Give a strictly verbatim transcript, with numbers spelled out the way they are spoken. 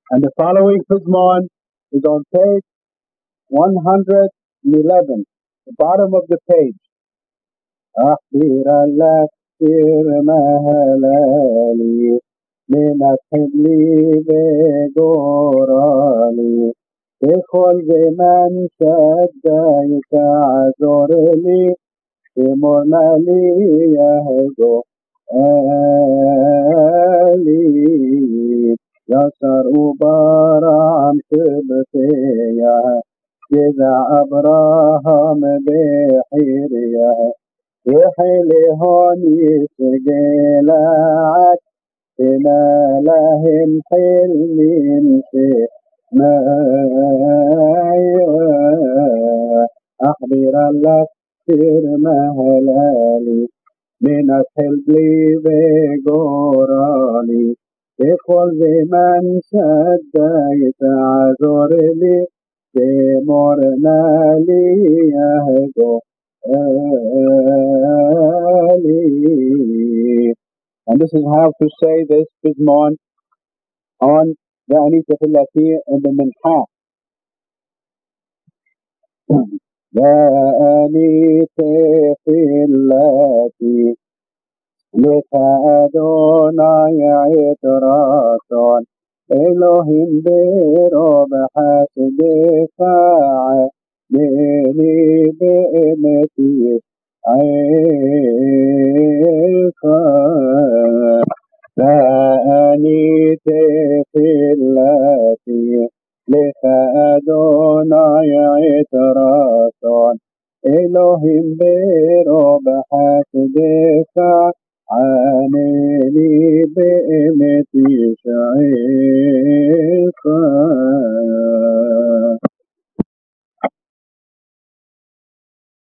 And the following Pizmon is on page one hundred eleven, the bottom of the page. أخبر الأكثر مهلالي من الحبل بجورالي بكل زمن شد يتعذر لي بمرملي يهدو آلي يسر وبرام تبتيا جذع أبراهام بحيريا يحيلي هون يسجلعك بما لهم حلمين في ما أخبر لك سر مهلالي من الحلبي بجوراني بكل زمن شد يتعذر لي بمرنا لي يهدو And this is how to say this Pizmon on the Anita Filati and the Minha. The Anita Filati Adonai Yitraton Elohim Berob Hasdefa Beni Be'emeti Aika La'ani Tefillati Lecha Adonai Yitraton Elohim